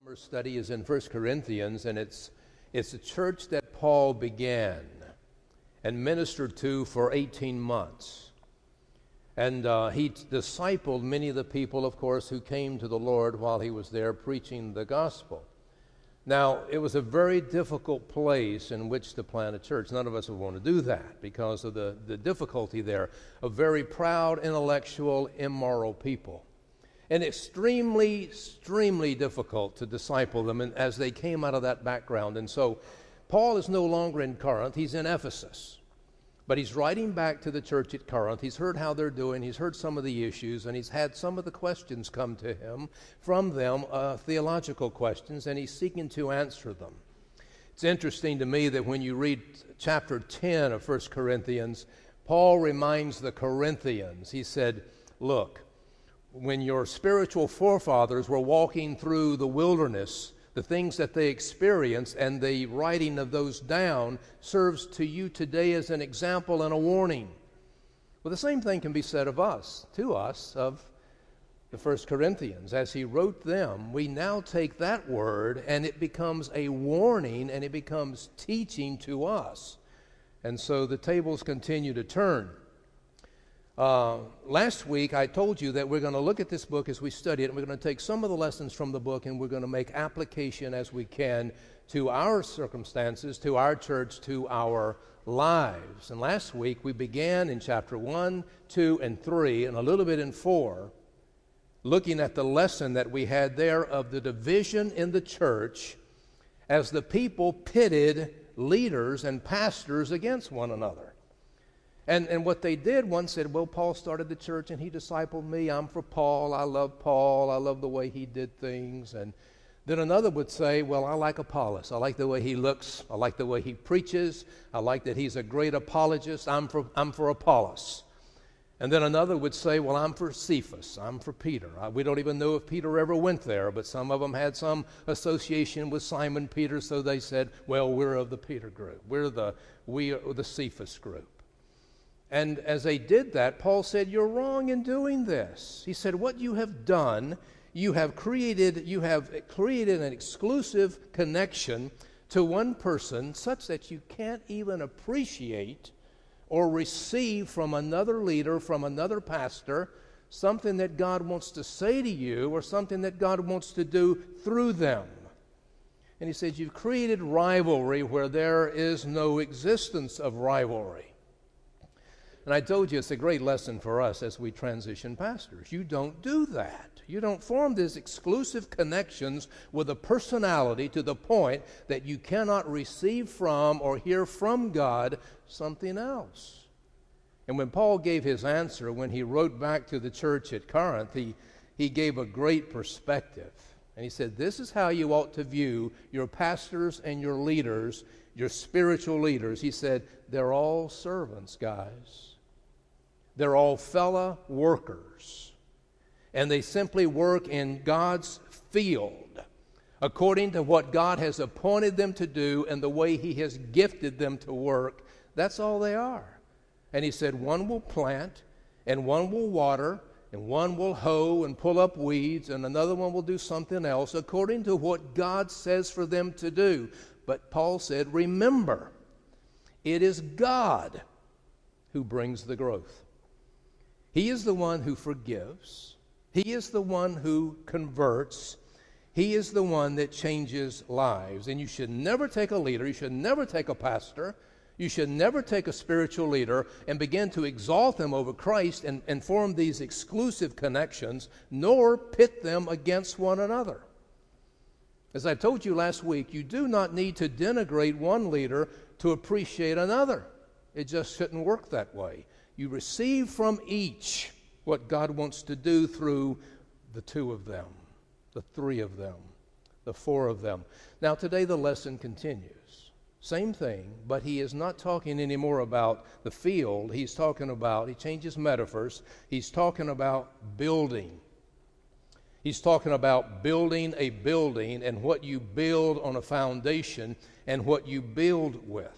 Our study is in 1 Corinthians, and it's a church that Paul began and ministered to for 18 months. And he discipled many of the people, of course, who came to the Lord while he was there preaching the gospel. Now, it was a very difficult place in which to plant a church. None of us would want to do that because of the difficulty there of very proud, intellectual, immoral people. And extremely difficult to disciple them as they came out of that background. And so Paul is no longer in Corinth. He's in Ephesus. But he's writing back to the church at Corinth. He's heard how they're doing. He's heard some of the issues, and he's had some of the questions come to him from them, theological questions, and he's seeking to answer them. It's interesting to me that when you read chapter 10 of 1 Corinthians, Paul reminds the Corinthians, he said, look, when your spiritual forefathers were walking through the wilderness, the things that they experienced and the writing of those down serves to you today as an example and a warning. Well, the same thing can be said of us, of the 1 Corinthians. As he wrote them, we now take that word and it becomes a warning and it becomes teaching to us. And so the tables continue to turn. Last week, I told you that we're going to look at this book as we study it, and we're going to take some of the lessons from the book, and we're going to make application as we can to our circumstances, to our church, to our lives. And last week, we began in chapter 1, 2, and 3, and a little bit in 4, looking at the lesson that we had there of the division in the church as the people pitted leaders and pastors against one another. And what they did, one said, well, Paul started the church and he discipled me. I'm for Paul. I love the way he did things. And then another would say, well, I like Apollos. I like the way he looks. I like the way he preaches. I like that he's a great apologist. I'm for Apollos. And then another would say, well, I'm for Cephas. I'm for Peter. We don't even know if Peter ever went there, but some of them had some association with Simon Peter, so they said, well, we're of the Peter group. We are the Cephas group. And as they did that, Paul said, you're wrong in doing this. He said, what you have done, you have created an exclusive connection to one person such that you can't even appreciate or receive from another leader, from another pastor, something that God wants to say to you or something that God wants to do through them. And he said, you've created rivalry where there is no existence of rivalry. And I told you it's a great lesson for us as we transition pastors. You don't do that. You don't form these exclusive connections with a personality to the point that you cannot receive from or hear from God something else. And when Paul gave his answer, when he wrote back to the church at Corinth, he gave a great perspective. And he said, this is how you ought to view your pastors and your leaders, your spiritual leaders. He said, they're all servants, guys. They're all fellow workers, and they simply work in God's field according to what God has appointed them to do and the way he has gifted them to work. That's all they are. And he said one will plant, and one will water, and one will hoe and pull up weeds, and another one will do something else according to what God says for them to do. But Paul said, remember, it is God who brings the growth. He is the one who forgives. He is the one who converts. He is the one that changes lives. And you should never take a leader. You should never take a pastor. You should never take a spiritual leader and begin to exalt them over Christ and form these exclusive connections, nor pit them against one another. As I told you last week, you do not need to denigrate one leader to appreciate another. It just shouldn't work that way. You receive from each what God wants to do through the two of them, the three of them, the four of them. Now today the lesson continues. Same thing, but he is not talking anymore about the field. He changes metaphors. He's talking about building. He's talking about building a building and what you build on a foundation and what you build with.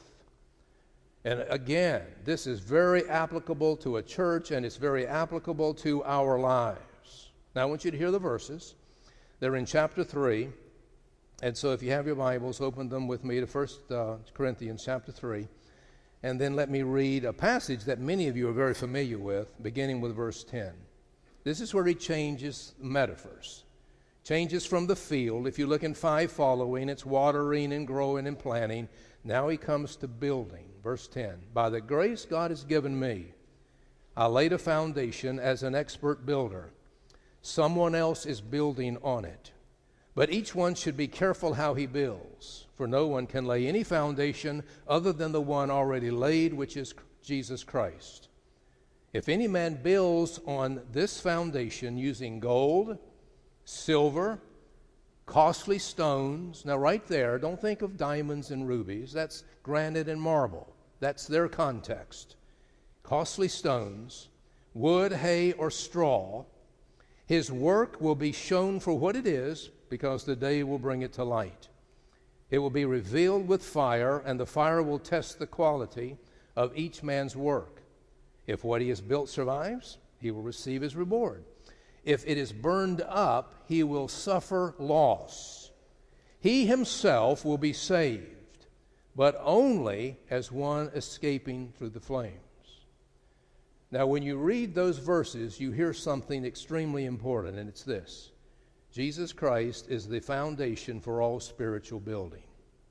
And again, this is very applicable to a church, and it's very applicable to our lives. Now I want you to hear the verses. They're in chapter 3, And so if you have your Bibles, open them with me to 1 Corinthians chapter 3. And then let me read a passage that many of you are very familiar with, beginning with verse 10. This is where he changes metaphors. Changes from the field. If you look in 5 following, it's watering and growing and planting. Now he comes to building. Verse 10. By the grace God has given me, I laid a foundation as an expert builder. Someone else is building on it. But each one should be careful how he builds, for no one can lay any foundation other than the one already laid, which is Jesus Christ. If any man builds on this foundation using gold, silver, costly stones, now right there, don't think of diamonds and rubies, that's granite and marble. That's their context. Costly stones, wood, hay, or straw, his work will be shown for what it is, because the day will bring it to light. It will be revealed with fire, and the fire will test the quality of each man's work. If what he has built survives, he will receive his reward. If it is burned up, he will suffer loss. He himself will be saved, but only as one escaping through the flames. Now, when you read those verses, you hear something extremely important, and it's this. Jesus Christ is the foundation for all spiritual building.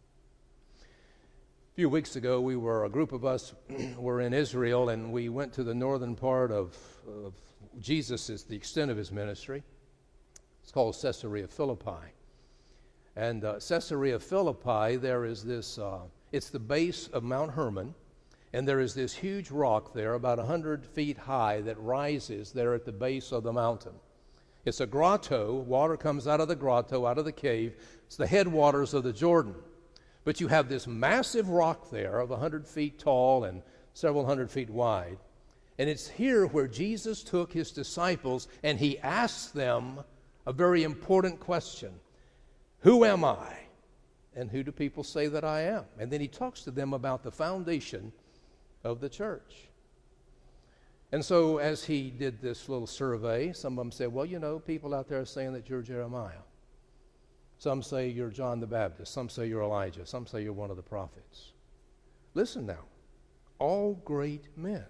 A few weeks ago, a group of us were in Israel, and we went to the northern part of Jesus, the extent of his ministry. It's called Caesarea Philippi. And Caesarea Philippi, there is this, it's the base of Mount Hermon, and there is this huge rock there, about 100 feet high, that rises there at the base of the mountain. It's a grotto. Water comes out of the grotto, out of the cave. It's the headwaters of the Jordan. But you have this massive rock there of 100 feet tall and several hundred feet wide. And it's here where Jesus took his disciples and he asked them a very important question. Who am I? And who do people say that I am? And then he talks to them about the foundation of the church. And so as he did this little survey, some of them said, well, you know, people out there are saying that you're Jeremiah. Some say you're John the Baptist. Some say you're Elijah. Some say you're one of the prophets. Listen now, all great men.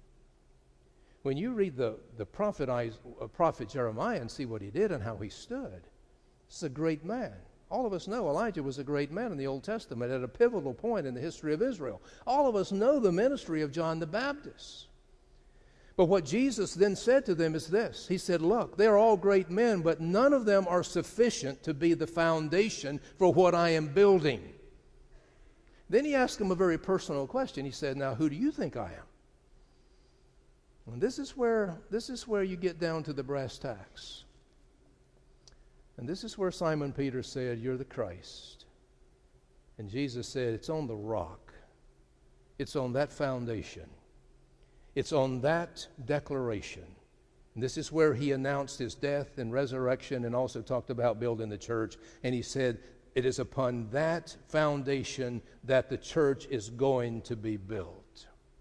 When you read the prophet Jeremiah and see what he did and how he stood, this is a great man. All of us know Elijah was a great man in the Old Testament at a pivotal point in the history of Israel. All of us know the ministry of John the Baptist. But what Jesus then said to them is this. He said, look, they're all great men, but none of them are sufficient to be the foundation for what I am building. Then he asked them a very personal question. He said, now, who do you think I am? And this is where you get down to the brass tacks. And this is where Simon Peter said, you're the Christ. And Jesus said, it's on the rock. It's on that foundation. It's on that declaration. And this is where he announced his death and resurrection and also talked about building the church. And he said, it is upon that foundation that the church is going to be built.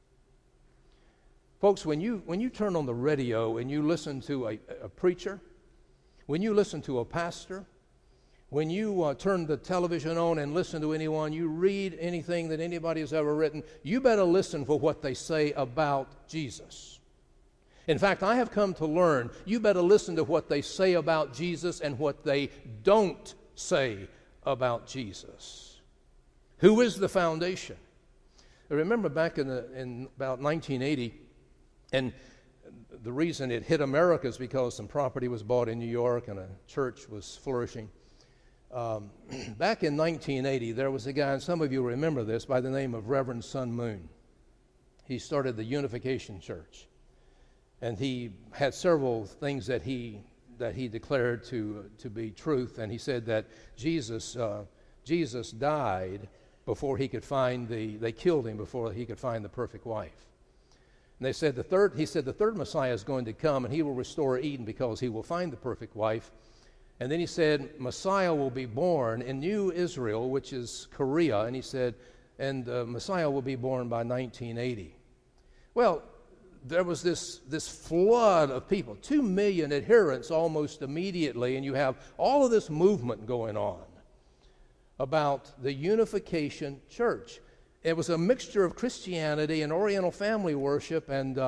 Folks, when you turn on the radio and you listen to a preacher, when you listen to a pastor, when you turn the television on and listen to anyone, you read anything that anybody has ever written, you better listen for what they say about Jesus. In fact, I have come to learn you better listen to what they say about Jesus and what they don't say about Jesus. Who is the foundation? I remember back in about 1980, and the reason it hit America is because some property was bought in New York and a church was flourishing. Back in 1980, there was a guy, and some of you remember this, by the name of Reverend Sun Moon. He started the Unification Church, and he had several things that he declared to be truth, and he said that Jesus died before he could find they killed him before he could find the perfect wife. And they said the third Messiah is going to come, and he will restore Eden because he will find the perfect wife. And then he said, Messiah will be born in New Israel, which is Korea. And he said, and Messiah will be born by 1980. Well, there was this flood of people, 2 million adherents almost immediately, and you have all of this movement going on. about the Unification Church. It was a mixture of Christianity and Oriental family worship and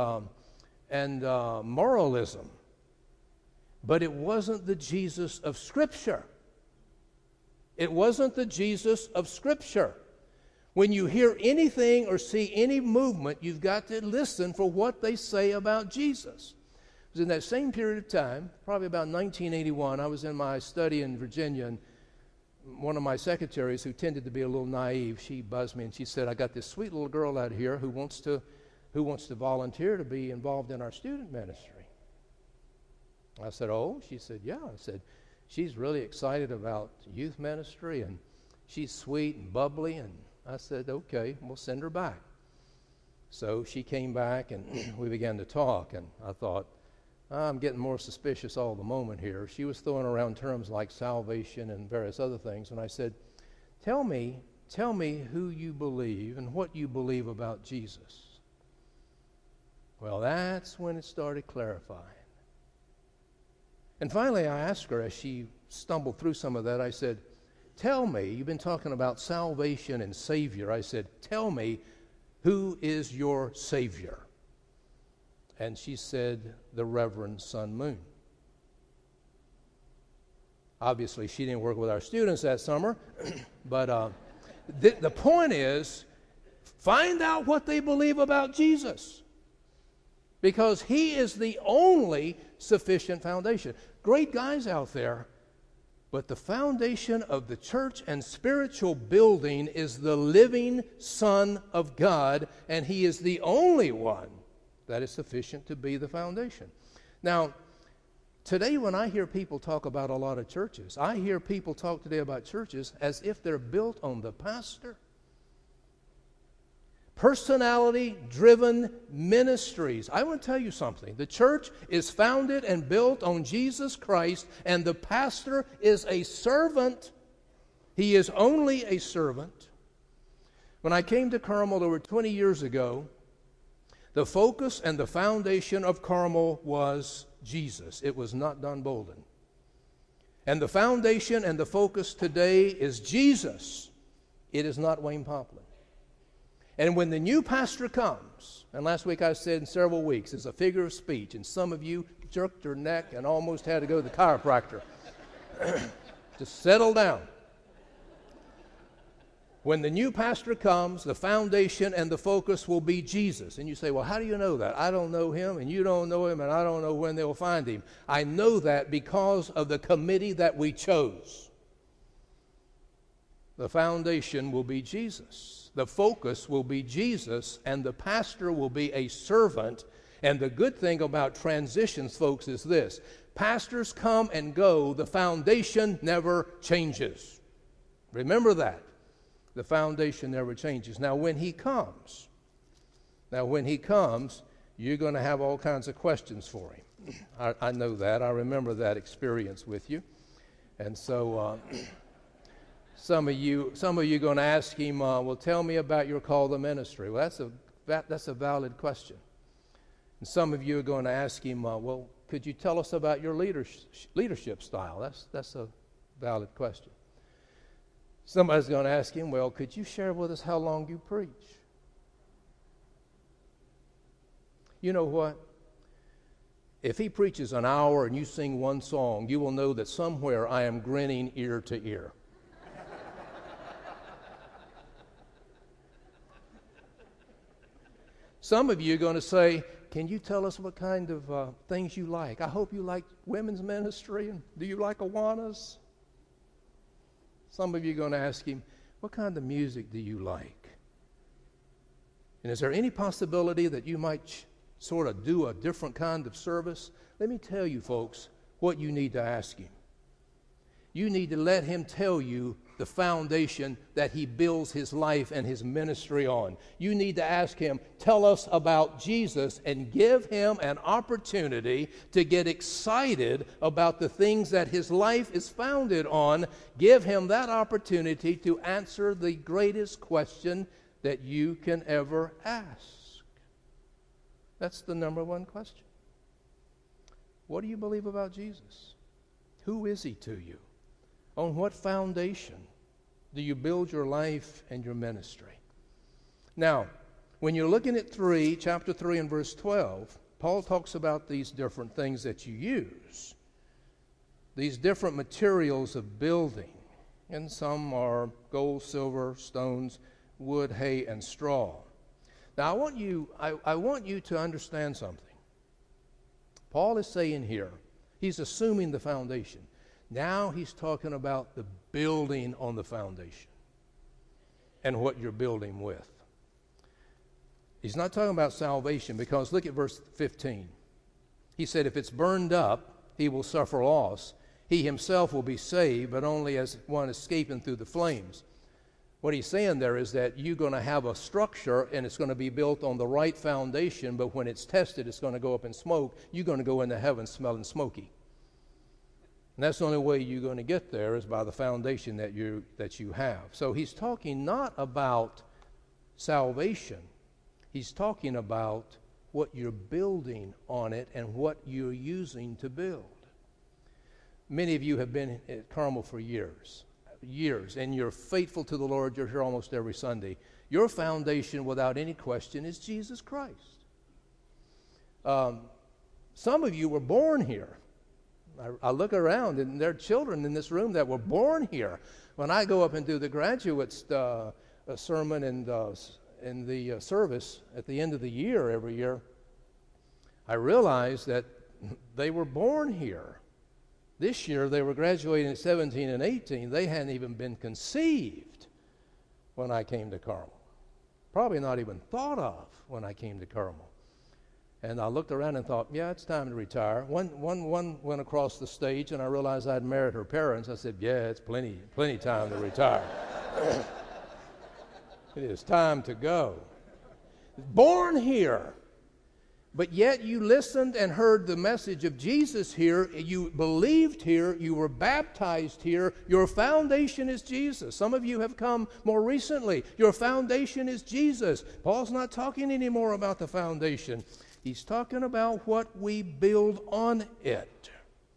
moralism. But it wasn't the Jesus of Scripture. It wasn't the Jesus of Scripture. When you hear anything or see any movement, you've got to listen for what they say about Jesus. It was in that same period of time, probably about 1981, I was in my study in Virginia, and one of my secretaries, who tended to be a little naive, she buzzed me and she said, I got this sweet little girl out here who wants to volunteer to be involved in our student ministry. I said, oh? She said, yeah. I said, she's really excited about youth ministry, and she's sweet and bubbly. And I said, okay, we'll send her back. So she came back, and we began to talk, and I thought, I'm getting more suspicious all the moment here. She was throwing around terms like salvation and various other things, and I said, tell me who you believe and what you believe about Jesus. Well, that's when it started clarifying. And finally, I asked her, as she stumbled through some of that, I said, tell me, you've been talking about salvation and Savior. I said, tell me, who is your Savior? And she said, the Reverend Sun Moon. Obviously, she didn't work with our students that summer, but the point is, find out what they believe about Jesus, because he is the only sufficient foundation. Great guys out there, but the foundation of the church and spiritual building is the living Son of God, and he is the only one that is sufficient to be the foundation. Now, today when I hear people talk about a lot of churches, I hear people talk today about churches as if they're built on the pastor. Personality-driven ministries. I want to tell you something. The church is founded and built on Jesus Christ, and the pastor is a servant. He is only a servant. When I came to Carmel over 20 years ago, the focus and the foundation of Carmel was Jesus. It was not Don Bolden. And the foundation and the focus today is Jesus. It is not Wayne Poplin. And when the new pastor comes, and last week I said in several weeks, it's a figure of speech, and some of you jerked your neck and almost had to go to the chiropractor. Just settle down. When the new pastor comes, the foundation and the focus will be Jesus. And you say, well, how do you know that? I don't know him, and you don't know him, and I don't know when they'll find him. I know that because of the committee that we chose. The foundation will be Jesus. The focus will be Jesus, and the pastor will be a servant. And the good thing about transitions, folks, is this. Pastors come and go. The foundation never changes. Remember that. The foundation never changes. Now, when he comes, you're going to have all kinds of questions for him. I know that. I remember that experience with you. And so some of you are going to ask him, well, tell me about your call to ministry. Well, that's a valid question. And some of you are going to ask him, well, could you tell us about your leadership style? That's a valid question. Somebody's going to ask him, well, could you share with us how long you preach? You know what? If he preaches an hour and you sing one song, you will know that somewhere I am grinning ear to ear. Some of you are going to say, can you tell us what kind of things you like? I hope you like women's ministry, and do you like Awanas? Some of you are going to ask him, what kind of music do you like? And is there any possibility that you might sort of do a different kind of service? Let me tell you, folks, what you need to ask him. You need to let him tell you the foundation that he builds his life and his ministry on. You need to ask him, tell us about Jesus, and give him an opportunity to get excited about the things that his life is founded on. Give him that opportunity to answer the greatest question that you can ever ask. That's the number one question. What do you believe about Jesus? Who is he to you? On what foundation Do you build your life and your ministry? Now, when you're looking at chapter 3 and verse 12, Paul talks about these different things that you use, these different materials of building, and some are gold, silver, stones, wood, hay, and straw. Now, I want you to understand something. Paul is saying here, he's assuming the foundation. Now he's talking about the building on the foundation and what you're building with. He's not talking about salvation, because look at verse 15. He said, if it's burned up, he will suffer loss. He himself will be saved, but only as one escaping through the flames. What he's saying there is that you're going to have a structure, and it's going to be built on the right foundation, but when it's tested, it's going to go up in smoke. You're going to go into heaven smelling smoky. And that's the only way you're going to get there, is by the foundation that you have. So he's talking not about salvation. He's talking about what you're building on it and what you're using to build. Many of you have been at Carmel for years, and you're faithful to the Lord. You're here almost every Sunday. Your foundation, without any question, is Jesus Christ. Some of you were born here. I look around, and there are children in this room that were born here. When I go up and do the graduates' sermon and the service at the end of the year every year, I realize that they were born here. This year, they were graduating at 17 and 18. They hadn't even been conceived when I came to Carmel. Probably not even thought of when I came to Carmel. And I looked around and thought, yeah, it's time to retire. One went across the stage, and I realized I'd married her parents. I said, yeah, it's plenty time to retire. It is time to go. Born here. But yet you listened and heard the message of Jesus here. You believed here. You were baptized here. Your foundation is Jesus. Some of you have come more recently. Your foundation is Jesus. Paul's not talking anymore about the foundation. He's talking about what we build on it.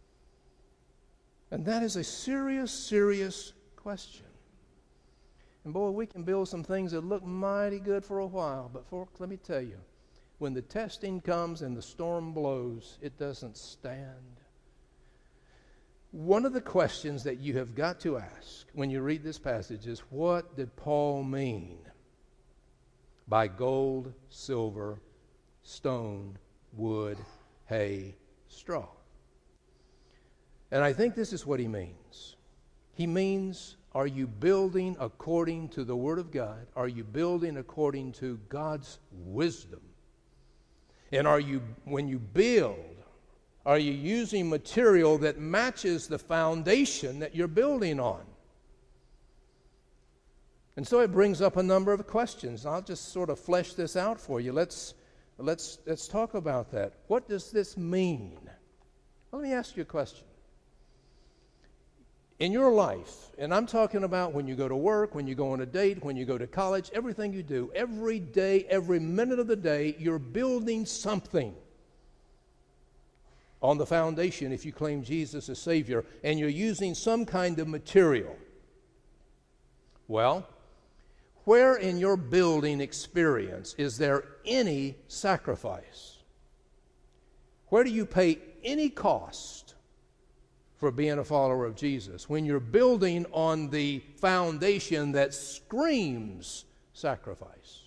And that is a serious, serious question. And boy, we can build some things that look mighty good for a while. But folks, let me tell you, when the testing comes and the storm blows, it doesn't stand. One of the questions that you have got to ask when you read this passage is, what did Paul mean by gold, silver, stone, wood, hay, straw? And I think this is what he means. He means, are you building according to the Word of God? Are you building according to God's wisdom? And when you build, are you using material that matches the foundation that you're building on? And so it brings up a number of questions. I'll just sort of flesh this out for you. Let's talk about that. What does this mean? Well, let me ask you a question. In your life, and I'm talking about when you go to work, when you go on a date, when you go to college, everything you do, every day, every minute of the day, you're building something on the foundation if you claim Jesus as Savior, and you're using some kind of material. Well, where in your building experience is there any sacrifice? Where do you pay any cost for being a follower of Jesus? When you're building on the foundation that screams sacrifice.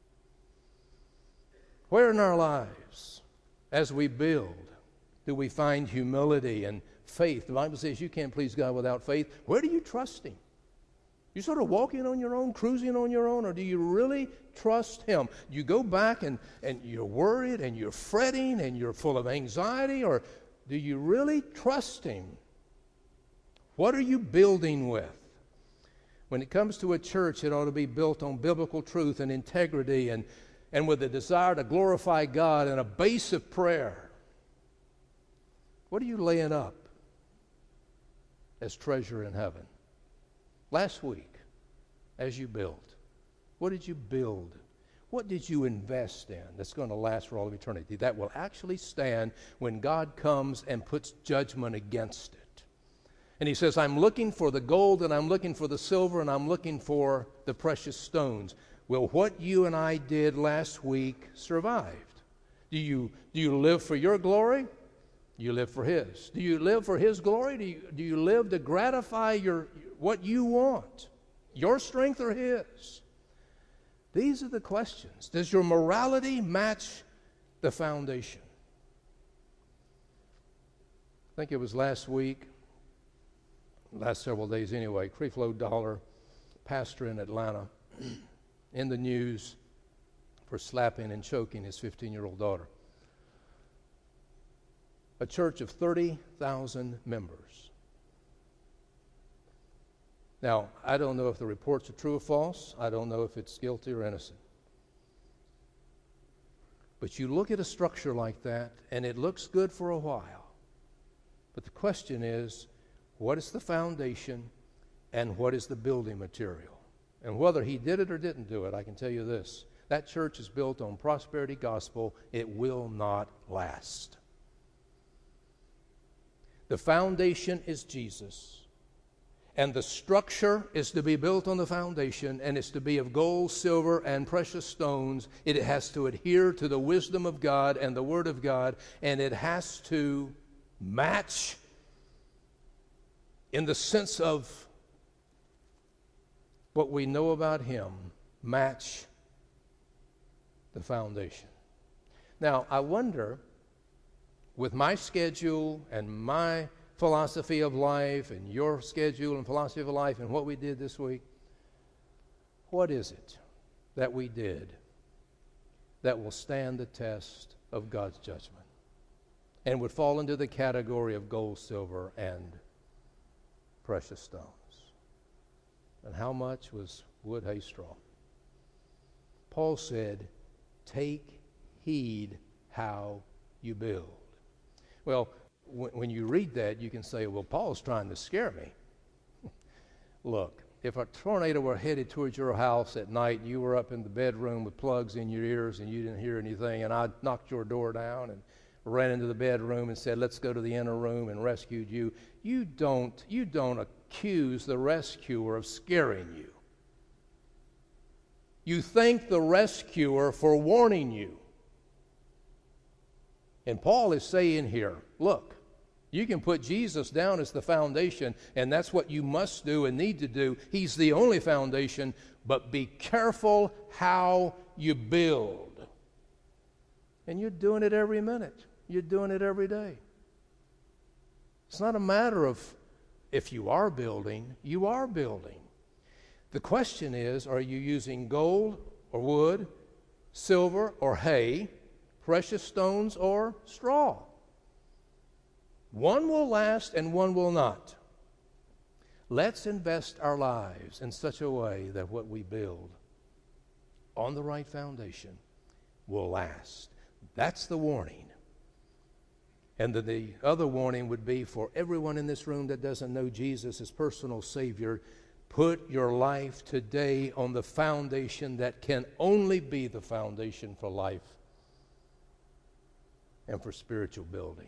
Where in our lives, as we build, do we find humility and faith? The Bible says you can't please God without faith. Where do you trust Him? You sort of walking on your own, cruising on your own, or do you really trust Him? You go back and you're worried and you're fretting and you're full of anxiety, or do you really trust Him? What are you building with? When it comes to a church, it ought to be built on biblical truth and integrity and with a desire to glorify God and a base of prayer. What are you laying up as treasure in heaven? Last week, as you built, what did you build? What did you invest in that's going to last for all of eternity, that will actually stand when God comes and puts judgment against it? And he says, I'm looking for the gold, and I'm looking for the silver, and I'm looking for the precious stones. Will what you and I did last week survive? Do you live for your glory? You live for His. Do you live for His glory? Do you live to gratify what you want? Your strength or His? These are the questions. Does your morality match the foundation? I think it was last week, last several days anyway, Creflo Dollar, pastor in Atlanta, in the news for slapping and choking his 15-year-old daughter. A church of 30,000 members. Now, I don't know if the reports are true or false. I don't know if it's guilty or innocent. But you look at a structure like that, and it looks good for a while. But the question is, what is the foundation and what is the building material? And whether he did it or didn't do it, I can tell you this. That church is built on prosperity gospel. It will not last. The foundation is Jesus. And the structure is to be built on the foundation, and it's to be of gold, silver, and precious stones. It has to adhere to the wisdom of God and the Word of God, and it has to match in the sense of what we know about Him, match the foundation. Now, I wonder, with my schedule and my philosophy of life and your schedule and philosophy of life and what we did this week, what is it that we did that will stand the test of God's judgment and would fall into the category of gold, silver, and precious stones? And how much was wood, hay, straw? Paul said, take heed how you build. Well, when you read that, you can say, well, Paul's trying to scare me. Look, if a tornado were headed towards your house at night and you were up in the bedroom with plugs in your ears and you didn't hear anything, and I knocked your door down and ran into the bedroom and said, let's go to the inner room, and rescued you, you don't accuse the rescuer of scaring you. You thank the rescuer for warning you. And Paul is saying here, look, you can put Jesus down as the foundation, and that's what you must do and need to do. He's the only foundation, but be careful how you build. And you're doing it every minute. You're doing it every day. It's not a matter of if you are building, you are building. The question is, are you using gold or wood, silver or hay, precious stones or straw? One will last and one will not. Let's invest our lives in such a way that what we build on the right foundation will last. That's the warning. And the other warning would be for everyone in this room that doesn't know Jesus as personal Savior, put your life today on the foundation that can only be the foundation for life and for spiritual building.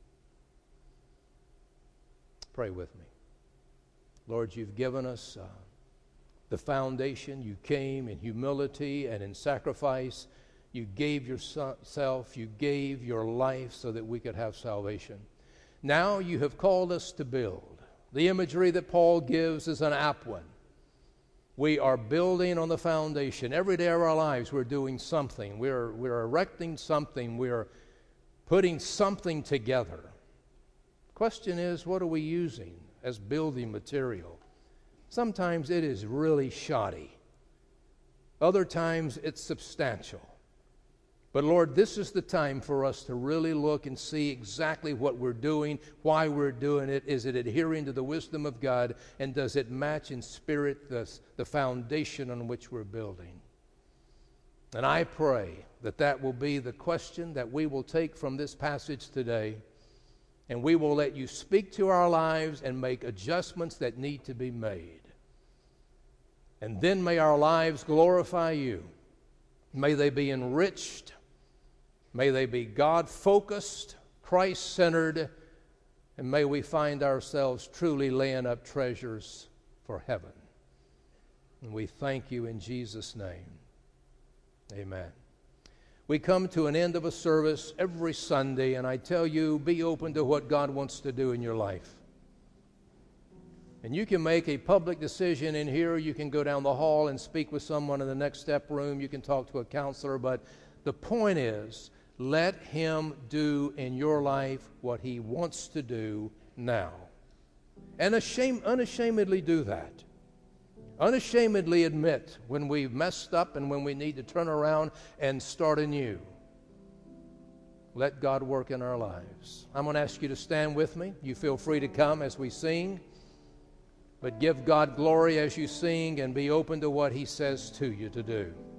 Pray with me. Lord, you've given us the foundation. You came in humility and in sacrifice. You gave yourself. You gave your life so that we could have salvation. Now you have called us to build. The imagery that Paul gives is an apron. We are building on the foundation. Every day of our lives we're doing something. We're erecting something. We're putting something together. Question is, what are we using as building material? Sometimes it is really shoddy. Other times it's substantial. But Lord, this is the time for us to really look and see exactly what we're doing, why we're doing it. Is it adhering to the wisdom of God? And does it match in spirit the foundation on which we're building? And I pray that that will be the question that we will take from this passage today. And we will let you speak to our lives and make adjustments that need to be made. And then may our lives glorify you. May they be enriched. May they be God-focused, Christ-centered, And may we find ourselves truly laying up treasures for heaven. And we thank you in Jesus' name. Amen. We come to an end of a service every Sunday, and I tell you, be open to what God wants to do in your life. And you can make a public decision in here. You can go down the hall and speak with someone in the next step room. You can talk to a counselor. But the point is, let Him do in your life what He wants to do now. And unashamedly do that. Unashamedly admit when we've messed up and when we need to turn around and start anew. Let God work in our lives. I'm going to ask you to stand with me. You feel free to come as we sing. But give God glory as you sing and be open to what He says to you to do.